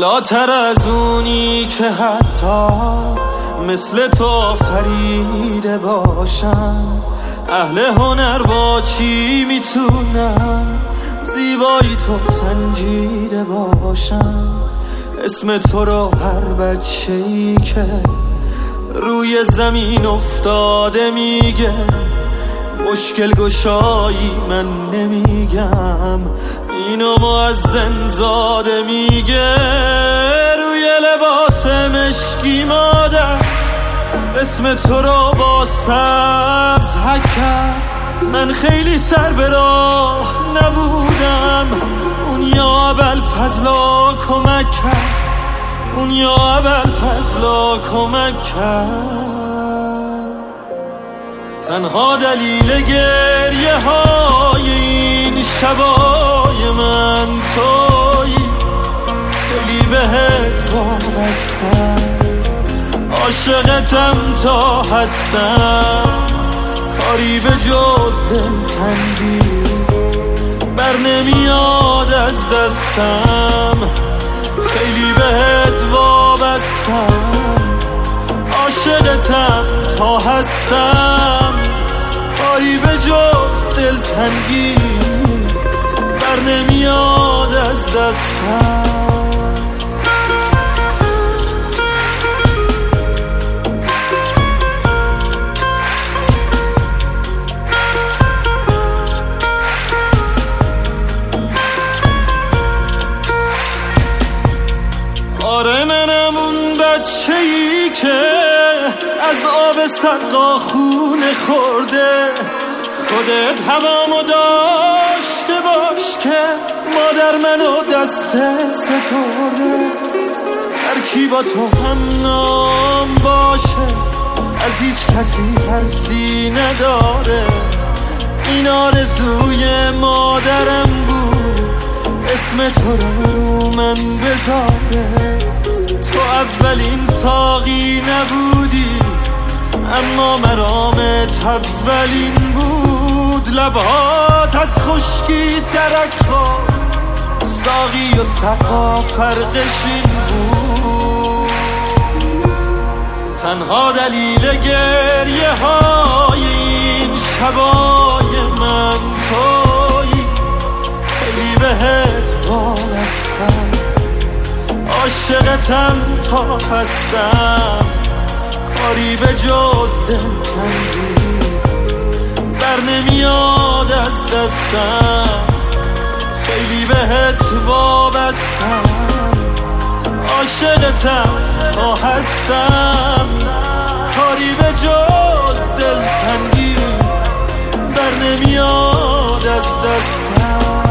بالاتر از اونی که حتی مثل تو فریده باشن. اهل هنر با چی میتونن زیبایی تو سنجیده باشن؟ اسم تو رو هر بچه‌ای که روی زمین افتاده میگه. مشکل گشایی من نمیگم، اینو مؤذن زاده میگه. روی لباس مشکی مادر اسم تو رو با سبز حک کرد. من خیلی سر به راه نبودم، اون یا ابوالفضلا کمک کرد، اون یا ابوالفضلا کمک کرد. تنها دلیل گریه های این شبای من تویی، خیلی بهت وابستم، عاشقتم تا هستم. کاری به جز دلتنگی بر نمیاد از دستم، خیلی بهت وابستم، عاشقتم تا هستم. کاری به جز دلتنگی بر نمیاد از دستم. آره منم اون بچه‌ای که از آب سقا خونه خورده. خودت هوامو داشته باش که مادر منو دستت سپرده. هر کی با تو هم نام باشه از هیچ کسی ترسی نداره. این آرزوی مادرم بود اسم تو رو من بذاره. تو اولین ساقی نبودی اما مرامت اولین بود. لبهات از خشکی ترک خورد، ساقی و سقا فرقش این بود. تنها دلیل گریه های این شبای من تویی، خیلی بهت وابستم، عاشقتم تا هستم. کاری به جز دلتنگی بر نمیاد از دستم، خیلی بهت وابستم، عاشقتم تا هستم. کاری به جز دلتنگی بر نمیاد از دستم.